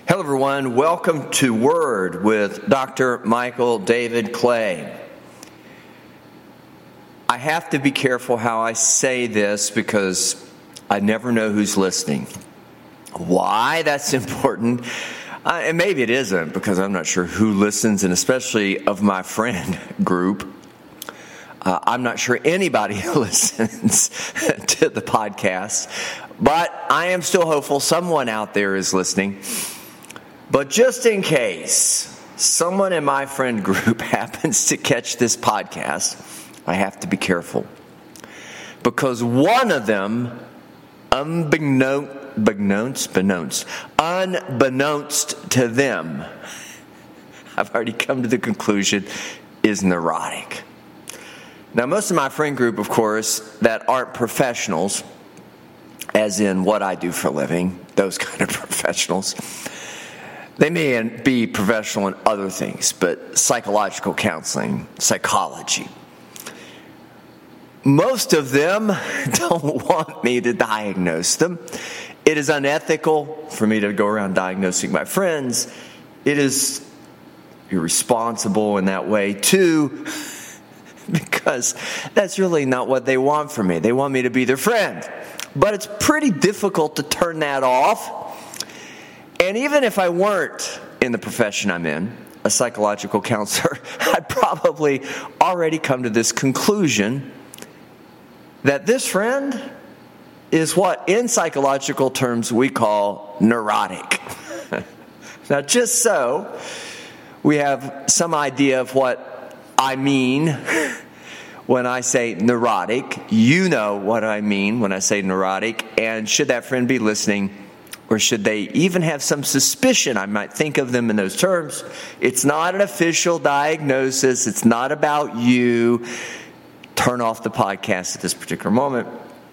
Hello everyone, welcome to Word with Dr. Michael David Clay. I have to be careful how I say this because I never know who's listening. Why that's important, and maybe it isn't because I'm not sure who listens, and especially of my friend group. I'm not sure anybody listens to the podcast, but I am still hopeful someone out there is listening. But just in case someone in my friend group happens to catch this podcast, I have to be careful. Because one of them, unbeknownst to them, I've already come to the conclusion, is neurotic. Now, most of my friend group, of course, that aren't professionals, as in what I do for a living, those kind of professionals, they may be professional in other things, but psychological counseling, psychology. Most of them don't want me to diagnose them. It is unethical for me to go around diagnosing my friends. It is irresponsible in that way, too, because that's really not what they want from me. They want me to be their friend. But it's pretty difficult to turn that off. And even if I weren't in the profession I'm in, a psychological counselor, I'd probably already come to this conclusion that this friend is what in psychological terms we call neurotic. Now, just so we have some idea of what I mean when I say neurotic, you know what I mean when I say neurotic, and should that friend be listening, or should they even have some suspicion I might think of them in those terms, it's not an official diagnosis. It's not about you. Turn off the podcast at this particular moment.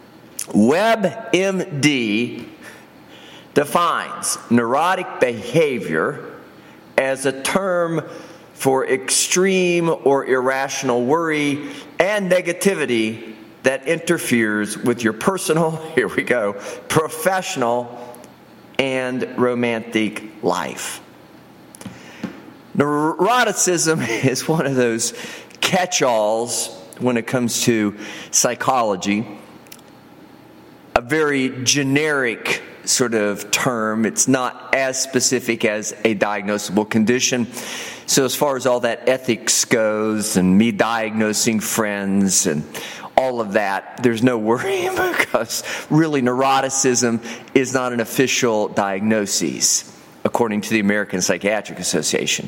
WebMD defines neurotic behavior as a term for extreme or irrational worry and negativity that interferes with your personal, here we go, professional, and romantic life. Neuroticism is one of those catch-alls when it comes to psychology. A very generic sort of term. It's not as specific as a diagnosable condition. So as far as all that ethics goes and me diagnosing friends and all of that, there's no worry because really neuroticism is not an official diagnosis, according to the American Psychiatric Association.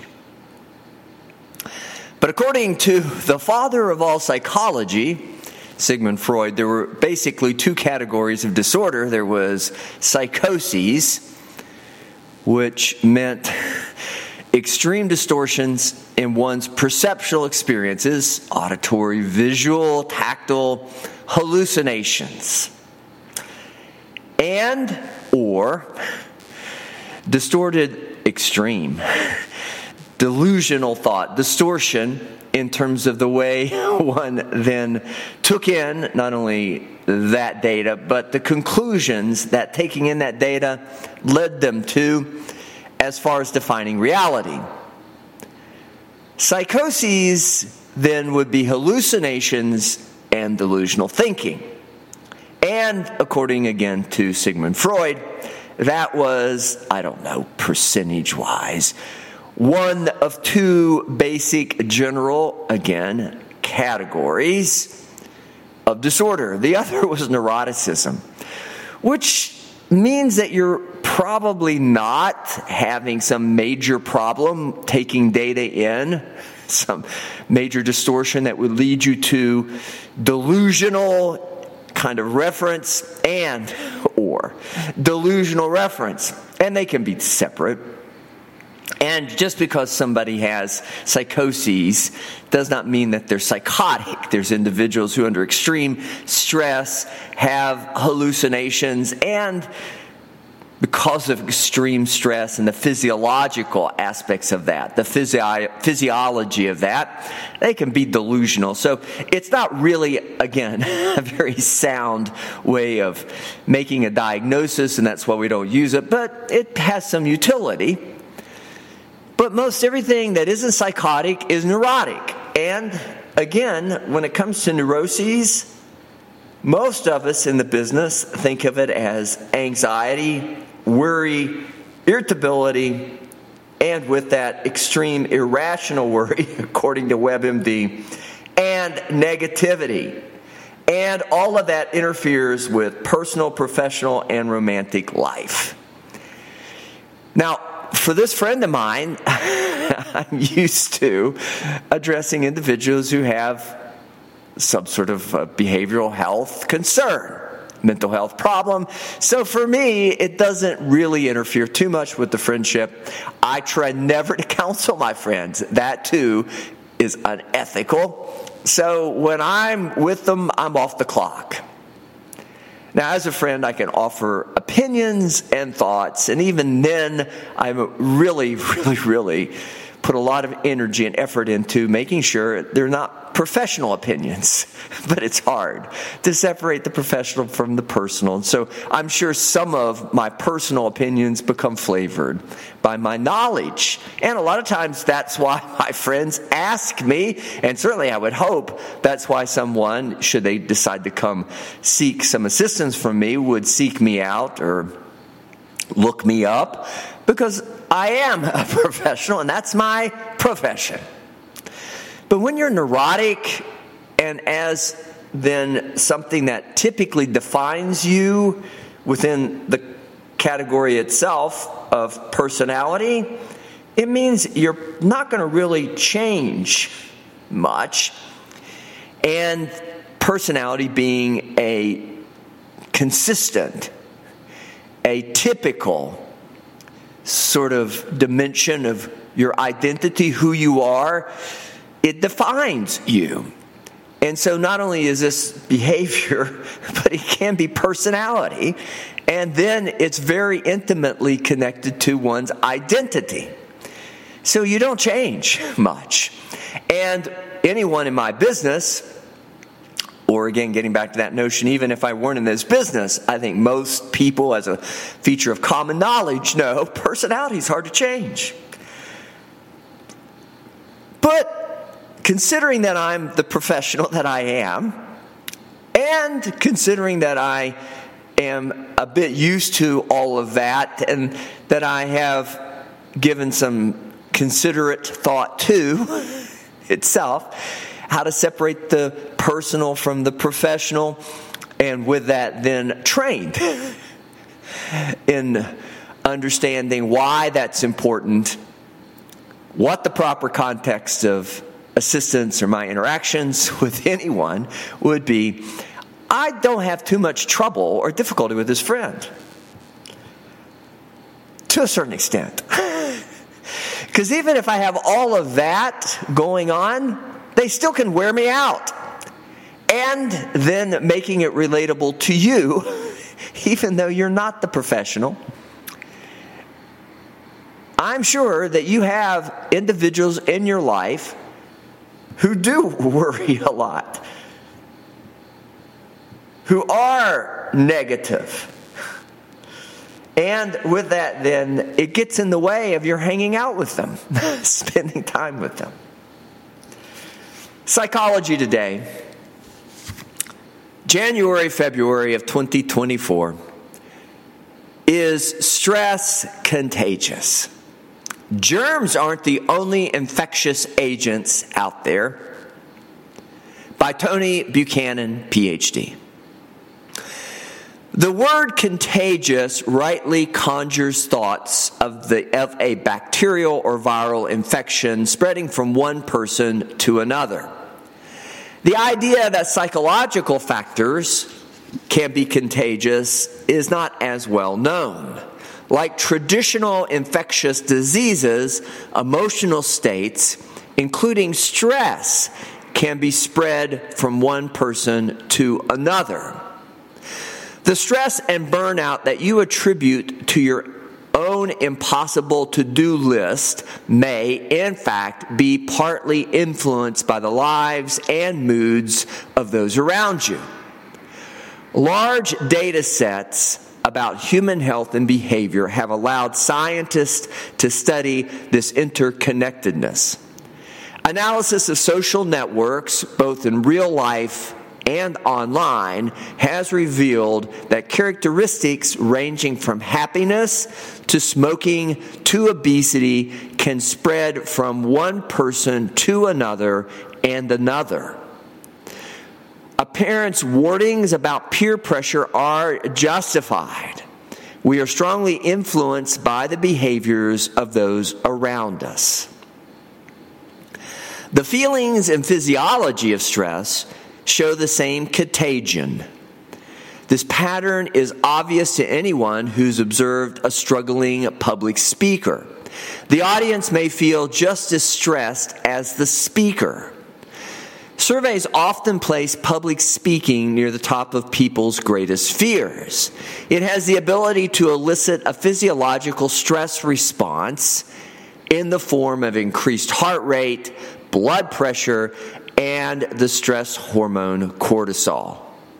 But according to the father of all psychology, Sigmund Freud, there were basically two categories of disorder. There was psychoses, which meant extreme distortions in one's perceptual experiences, auditory, visual, tactile, hallucinations, and or distorted extreme, delusional thought, distortion in terms of the way one then took in not only that data, but the conclusions that taking in that data led them to as far as defining reality. Psychoses then would be hallucinations and delusional thinking. And according again to Sigmund Freud, that was, percentage-wise, one of two basic general, again, categories of disorder. The other was neuroticism, which means that you're probably not having some major problem taking data in, some major distortion that would lead you to delusional kind of reference and or delusional reference. And they can be separate. And just because somebody has psychoses does not mean that they're psychotic. There's individuals who under extreme stress have hallucinations and because of extreme stress and the physiological aspects of that, the physiology of that, they can be delusional. So it's not really, again, a very sound way of making a diagnosis, and that's why we don't use it, but it has some utility. But most everything that isn't psychotic is neurotic. And again, when it comes to neuroses, most of us in the business think of it as anxiety, worry, irritability, and with that extreme irrational worry, according to WebMD, and negativity. And all of that interferes with personal, professional, and romantic life. Now, for this friend of mine, I'm used to addressing individuals who have some sort of behavioral health concern, mental health problem. So for me, it doesn't really interfere too much with the friendship. I try never to counsel my friends. That too is unethical. So when I'm with them, I'm off the clock. Now, as a friend, I can offer opinions and thoughts, and even then, I'm really put a lot of energy and effort into making sure they're not professional opinions. But it's hard to separate the professional from the personal. And so I'm sure some of my personal opinions become flavored by my knowledge. And a lot of times that's why my friends ask me, and certainly I would hope that's why someone, should they decide to come seek some assistance from me, would seek me out or look me up, because I am a professional and that's my profession. But when you're neurotic, and as then something that typically defines you within the category itself of personality, it means you're not going to really change much. And personality being a consistent, a typical sort of dimension of your identity, who you are, it defines you. And so not only is this behavior, but it can be personality. And then it's very intimately connected to one's identity. So you don't change much. And anyone in my business, or again, getting back to that notion, even if I weren't in this business, I think most people, as a feature of common knowledge, know personality is hard to change. But considering that I'm the professional that I am, and considering that I am a bit used to all of that, and that I have given some considerate thought to itself, how to separate the personal from the professional, and with that then trained in understanding why that's important, what the proper context of assistance or my interactions with anyone would be, I don't have too much trouble or difficulty with this friend. To a certain extent. Because even if I have all of that going on, they still can wear me out. And then making it relatable to you, even though you're not the professional. I'm sure that you have individuals in your life who do worry a lot, who are negative. And with that, then, it gets in the way of your hanging out with them, spending time with them. Psychology Today, January, February of 2024. Is stress contagious? Germs aren't the only infectious agents out there. By Tony Buchanan, PhD. The word contagious rightly conjures thoughts of a bacterial or viral infection spreading from one person to another. The idea that psychological factors can be contagious is not as well known. Like traditional infectious diseases, emotional states, including stress, can be spread from one person to another. The stress and burnout that you attribute to your own impossible to-do list may, in fact, be partly influenced by the lives and moods of those around you. Large data sets about human health and behavior have allowed scientists to study this interconnectedness. Analysis of social networks, both in real life and online, has revealed that characteristics ranging from happiness to smoking to obesity can spread from one person to another and another. A parent's warnings about peer pressure are justified. We are strongly influenced by the behaviors of those around us. The feelings and physiology of stress show the same contagion. This pattern is obvious to anyone who's observed a struggling public speaker. The audience may feel just as stressed as the speaker. Surveys often place public speaking near the top of people's greatest fears. It has the ability to elicit a physiological stress response in the form of increased heart rate, blood pressure, and the stress hormone cortisol.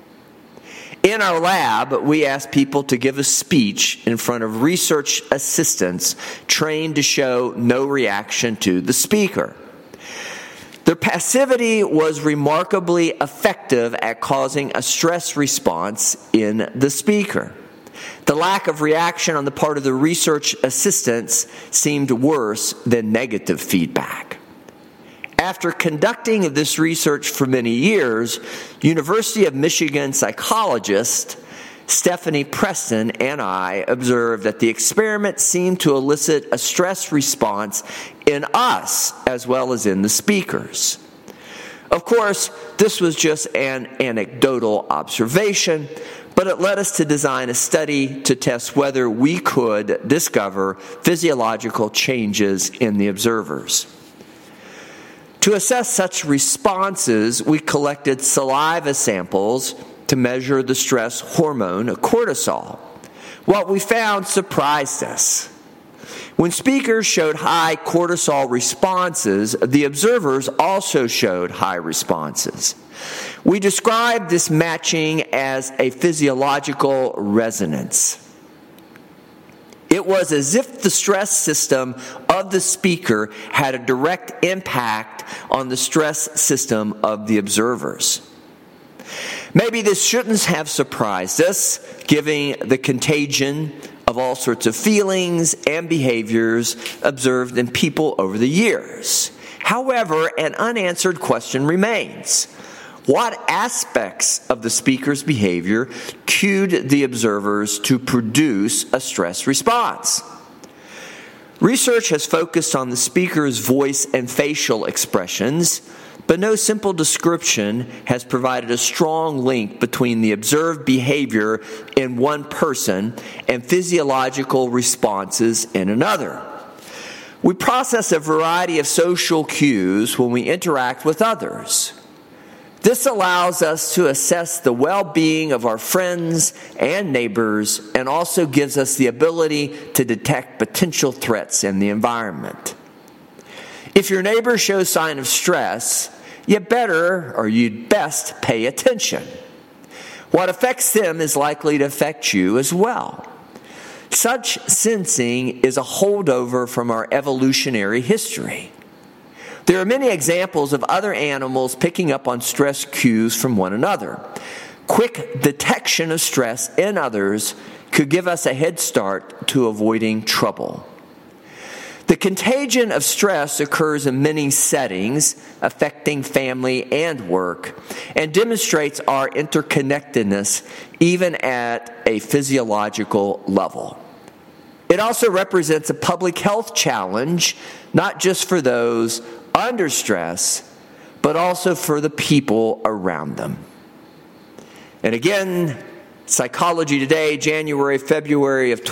In our lab, we asked people to give a speech in front of research assistants trained to show no reaction to the speaker. Their passivity was remarkably effective at causing a stress response in the speaker. The lack of reaction on the part of the research assistants seemed worse than negative feedback. After conducting this research for many years, University of Michigan psychologist Stephanie Preston and I observed that the experiment seemed to elicit a stress response in us as well as in the speakers. Of course, this was just an anecdotal observation, but it led us to design a study to test whether we could discover physiological changes in the observers. To assess such responses, we collected saliva samples to measure the stress hormone cortisol. What we found surprised us. When speakers showed high cortisol responses, the observers also showed high responses. We described this matching as a physiological resonance. It was as if the stress system of the speaker had a direct impact on the stress system of the observers. Maybe this shouldn't have surprised us, given the contagion of all sorts of feelings and behaviors observed in people over the years. However, an unanswered question remains. What aspects of the speaker's behavior cued the observers to produce a stress response? Research has focused on the speaker's voice and facial expressions, but no simple description has provided a strong link between the observed behavior in one person and physiological responses in another. We process a variety of social cues when we interact with others. This allows us to assess the well-being of our friends and neighbors and also gives us the ability to detect potential threats in the environment. If your neighbor shows sign of stress, you'd best pay attention. What affects them is likely to affect you as well. Such sensing is a holdover from our evolutionary history. There are many examples of other animals picking up on stress cues from one another. Quick detection of stress in others could give us a head start to avoiding trouble. The contagion of stress occurs in many settings, affecting family and work, and demonstrates our interconnectedness even at a physiological level. It also represents a public health challenge, not just for those under stress, but also for the people around them. And again, Psychology Today, January, February of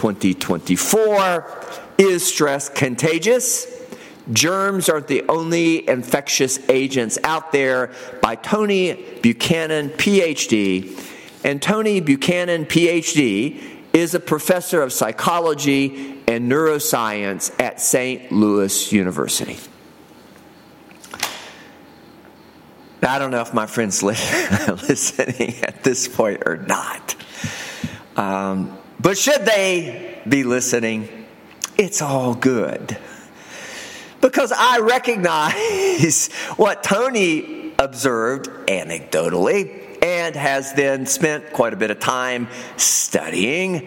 2024. Is stress contagious? Germs aren't the only infectious agents out there, by Tony Buchanan, PhD. And Tony Buchanan, PhD, is a professor of psychology and neuroscience at St. Louis University. Now, I don't know if my friend's listening at this point or not. But should they be listening, it's all good. Because I recognize what Tony observed anecdotally and has then spent quite a bit of time studying,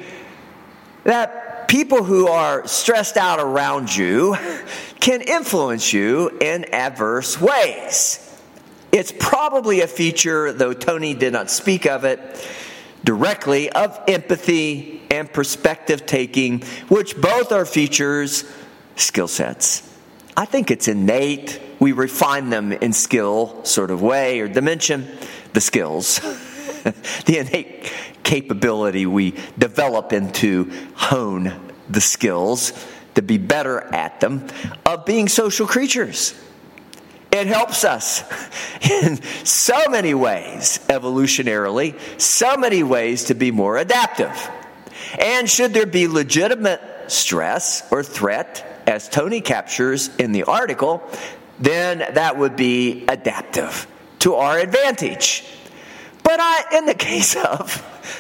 that people who are stressed out around you can influence you in adverse ways. It's probably a feature, though Tony did not speak of it directly, of empathy and perspective taking, which both are features, skill sets. I think it's innate. We refine them in skill sort of way or dimension, the skills, the innate capability we develop into hone the skills to be better at them of being social creatures. It helps us in so many ways, evolutionarily, so many ways to be more adaptive. And should there be legitimate stress or threat, as Tony captures in the article, then that would be adaptive to our advantage. But in the case of,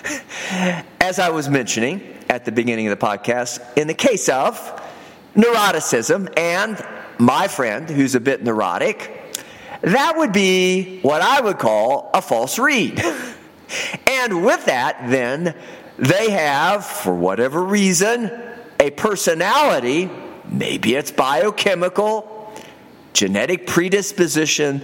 as I was mentioning at the beginning of the podcast, in the case of neuroticism and my friend who's a bit neurotic, that would be what I would call a false read. And with that, then, they have, for whatever reason, a personality, maybe it's biochemical, genetic predisposition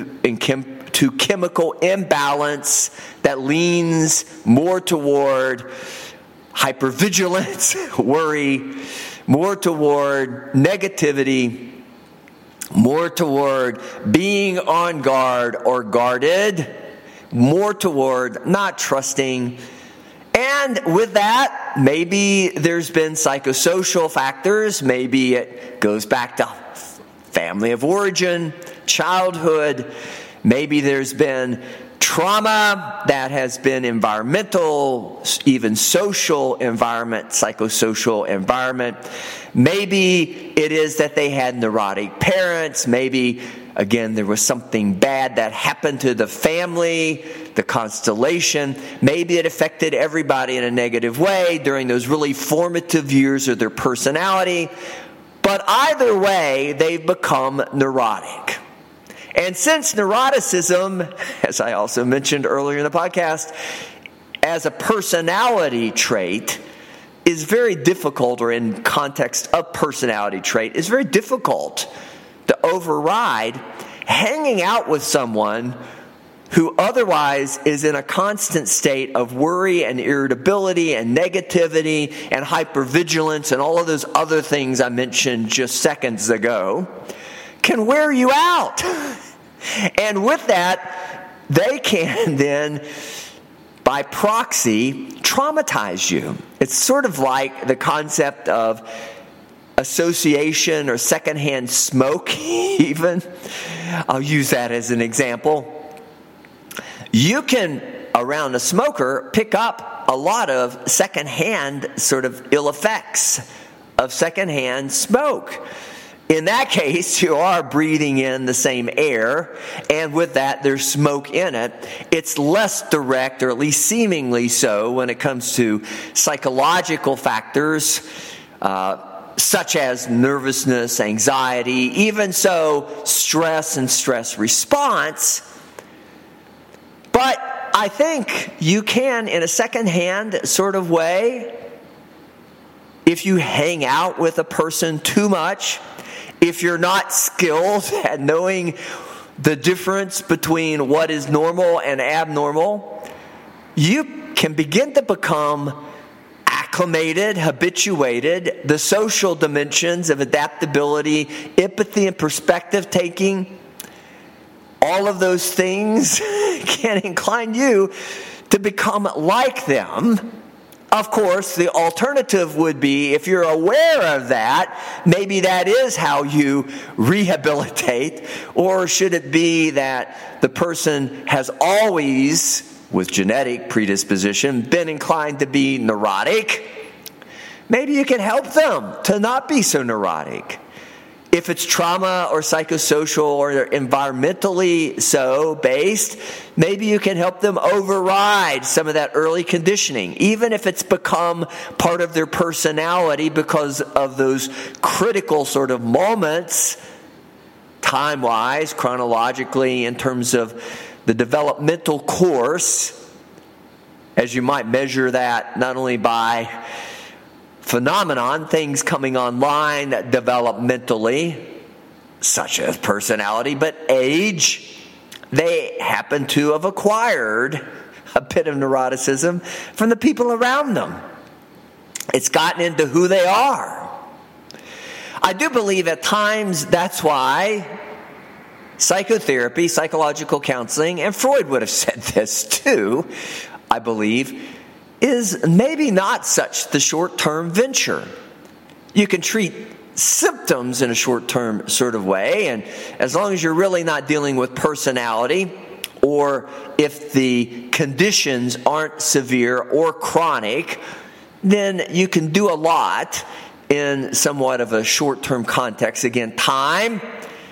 to chemical imbalance that leans more toward hypervigilance, worry, more toward negativity, more toward being on guard or guarded, more toward not trusting. And with that, maybe there's been psychosocial factors. Maybe it goes back to family of origin, childhood. Maybe there's been trauma that has been environmental, even social environment, psychosocial environment. Maybe it is that they had neurotic parents. Maybe, again, there was something bad that happened to the family, the constellation. Maybe it affected everybody in a negative way during those really formative years of their personality. But either way, they've become neurotic. And since neuroticism, as I also mentioned earlier in the podcast, as a personality trait is very difficult, or in context of personality trait, is very difficult to override hanging out with someone who otherwise is in a constant state of worry and irritability and negativity and hypervigilance and all of those other things I mentioned just seconds ago, can wear you out. And with that, they can then, by proxy, traumatize you. It's sort of like the concept of association or secondhand smoke, even. I'll use that as an example. You can, around a smoker, pick up a lot of secondhand sort of ill effects of secondhand smoke. In that case, you are breathing in the same air, and with that, there's smoke in it. It's less direct, or at least seemingly so, when it comes to psychological factors, such as nervousness, anxiety, even so, stress and stress response. But I think you can, in a secondhand sort of way, if you hang out with a person too much, if you're not skilled at knowing the difference between what is normal and abnormal, you can begin to become acclimated, habituated, the social dimensions of adaptability, empathy, and perspective taking. All of those things can incline you to become like them. Of course, the alternative would be, if you're aware of that, maybe that is how you rehabilitate. Or should it be that the person has always with genetic predisposition been inclined to be neurotic, maybe you can help them to not be so neurotic. If it's trauma or psychosocial or environmentally so based, maybe you can help them override some of that early conditioning, even if it's become part of their personality because of those critical sort of moments, time-wise, chronologically, in terms of the developmental course, as you might measure that not only by phenomenon, things coming online developmentally, such as personality, but age, they happen to have acquired a bit of neuroticism from the people around them. It's gotten into who they are. I do believe at times that's why psychotherapy, psychological counseling, and Freud would have said this too, I believe, is maybe not such the short-term venture. You can treat symptoms in a short-term sort of way, and as long as you're really not dealing with personality, or if the conditions aren't severe or chronic, then you can do a lot in somewhat of a short-term context. Again, time.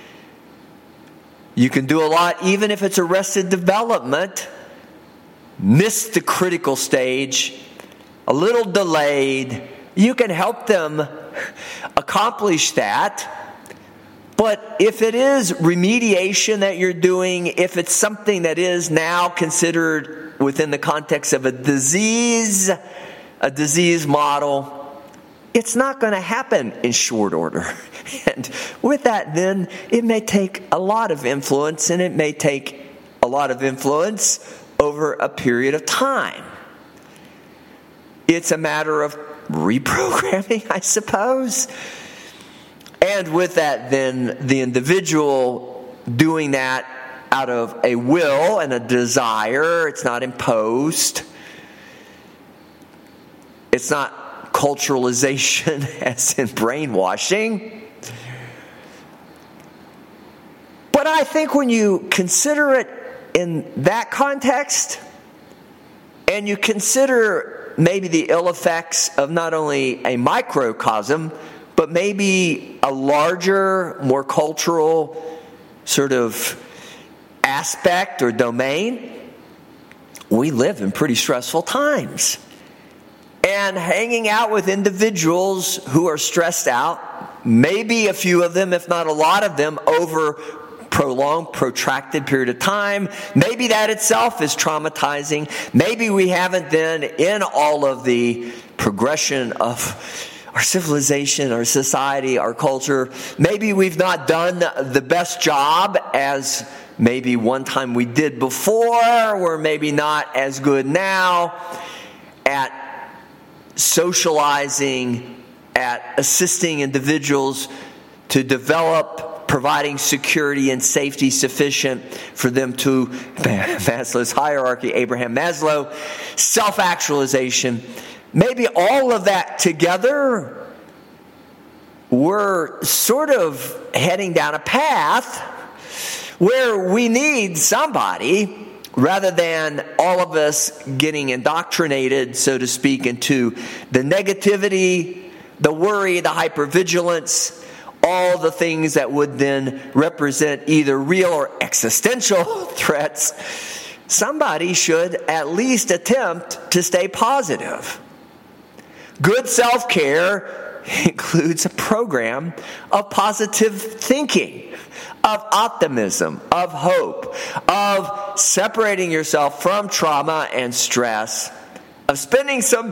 You can do a lot even if it's arrested development, missed the critical stage, a little delayed. You can help them accomplish that. But if it is remediation that you're doing, if it's something that is now considered within the context of a disease model, it's not going to happen in short order. And with that, then, it may take a lot of influence, and it may take a lot of influence over a period of time. It's a matter of reprogramming, I suppose. And with that, then, the individual doing that out of a will and a desire. It's not imposed. It's not culturalization as in brainwashing. But I think when you consider it in that context, and you consider maybe the ill effects of not only a microcosm, but maybe a larger, more cultural sort of aspect or domain, we live in pretty stressful times. And hanging out with individuals who are stressed out, maybe a few of them, if not a lot of them, over prolonged, protracted period of time. Maybe that itself is traumatizing. Maybe we haven't then, in all of the progression of our civilization, our society, our culture, maybe we've not done the best job as maybe one time we did before. We're maybe not as good now at socializing, at assisting individuals to develop, providing security and safety sufficient for them to, Maslow's hierarchy, Abraham Maslow, self-actualization. Maybe all of that together, we're sort of heading down a path where we need somebody, rather than all of us getting indoctrinated, so to speak, into the negativity, the worry, the hypervigilance, all the things that would then represent either real or existential threats. Somebody should at least attempt to stay positive. Good self-care includes a program of positive thinking, of optimism, of hope, of separating yourself from trauma and stress, of spending some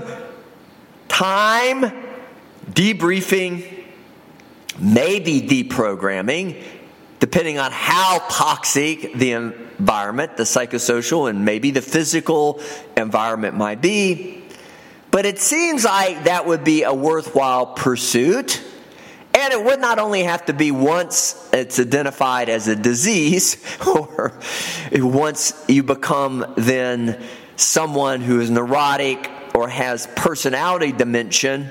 time debriefing, maybe deprogramming, depending on how toxic the environment, the psychosocial and maybe the physical environment might be. But it seems like that would be a worthwhile pursuit. And it would not only have to be once it's identified as a disease, or once you become then someone who is neurotic or has personality dimension,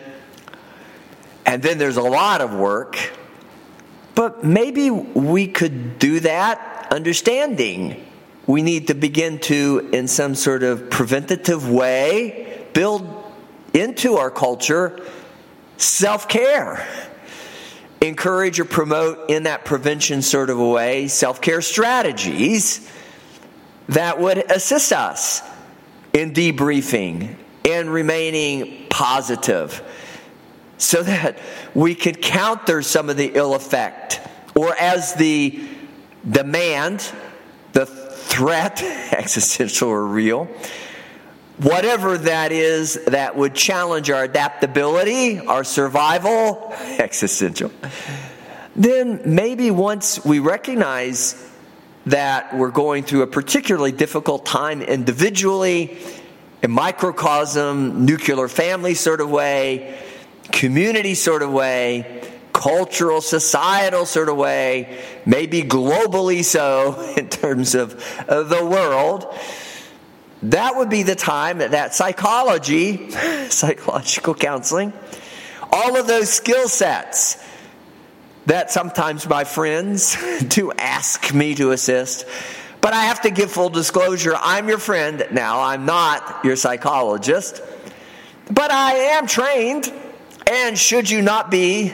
and then there's a lot of work. But maybe we could do that understanding we need to begin to, in some sort of preventative way, build into our culture self-care. Encourage or promote in that prevention sort of a way self-care strategies that would assist us in debriefing and remaining positive so that we could counter some of the ill effect, or as the demand, the threat, existential or real, whatever that is that would challenge our adaptability, our survival, existential, then maybe once we recognize that we're going through a particularly difficult time individually, a microcosm, nuclear family sort of way, community sort of way, cultural, societal sort of way, maybe globally so in terms of the world, that would be the time that psychology, psychological counseling, all of those skill sets that sometimes my friends do ask me to assist. But I have to give full disclosure, I'm your friend now, I'm not your psychologist. But I am trained, and should you not be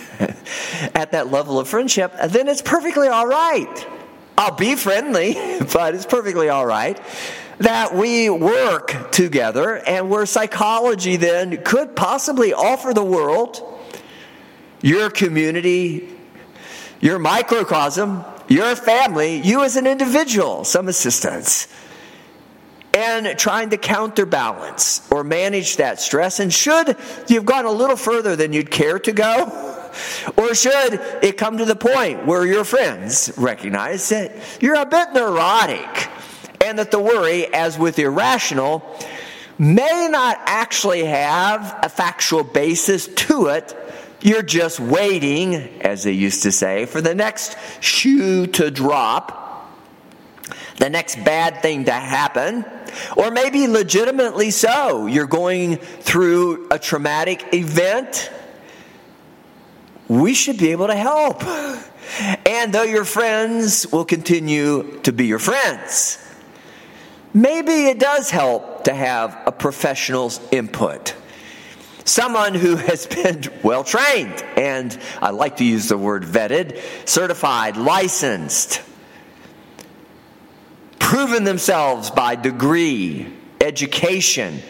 at that level of friendship, then it's perfectly all right. I'll be friendly, but it's perfectly all right that we work together, and where psychology then could possibly offer the world, your community, your microcosm, your family, you as an individual, some assistance, and trying to counterbalance or manage that stress. And should you've gone a little further than you'd care to go, or should it come to the point where your friends recognize that you're a bit neurotic, and that the worry, as with irrational, may not actually have a factual basis to it. You're just waiting, as they used to say, for the next shoe to drop, the next bad thing to happen, or maybe legitimately so. You're going through a traumatic event. We should be able to help. And though your friends will continue to be your friends, maybe it does help to have a professional's input. Someone who has been well trained, and I like to use the word vetted, certified, licensed, proven themselves by degree, education,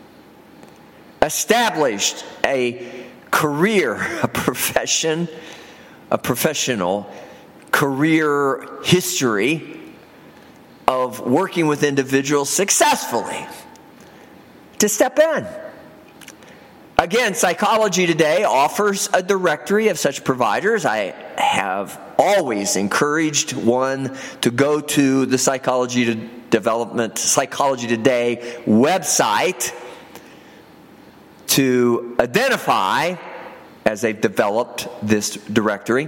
established a career, a profession, a professional career history of working with individuals successfully to step in. Again, Psychology Today offers a directory of such providers. I have always encouraged one to go to the Psychology Today website to identify, as they've developed this directory,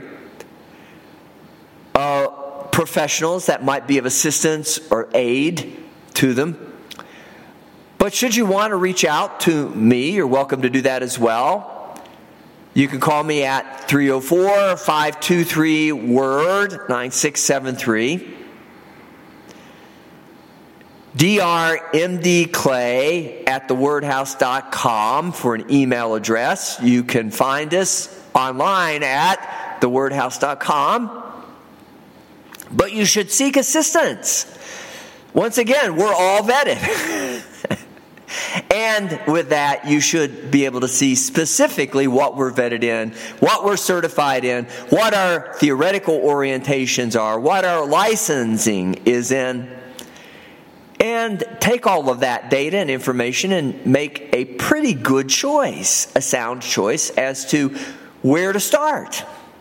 professionals that might be of assistance or aid to them. But should you want to reach out to me, you're welcome to do that as well. You can call me at 304-523-WORD, 9673. drmdclay@thewordhouse.com for an email address. You can find us online at thewordhouse.com. But you should seek assistance. Once again, we're all vetted. And with that, you should be able to see specifically what we're vetted in, what we're certified in, what our theoretical orientations are, what our licensing is in, and take all of that data and information and make a pretty good choice, a sound choice as to where to start.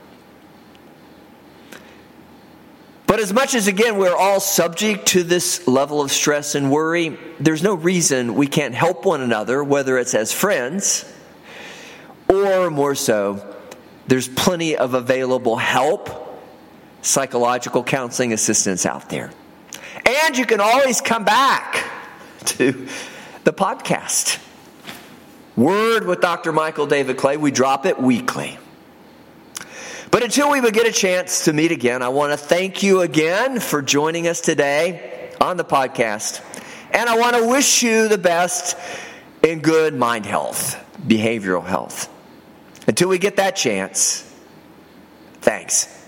But as much as, again, we're all subject to this level of stress and worry, there's no reason we can't help one another, whether it's as friends or more so, there's plenty of available help, psychological counseling assistance out there. And you can always come back to the podcast. Word with Dr. Michael David Clay. We drop it weekly. But until we would get a chance to meet again, I want to thank you again for joining us today. on the podcast. And I want to wish you the best in good mind health, behavioral health. Until we get that chance, thanks.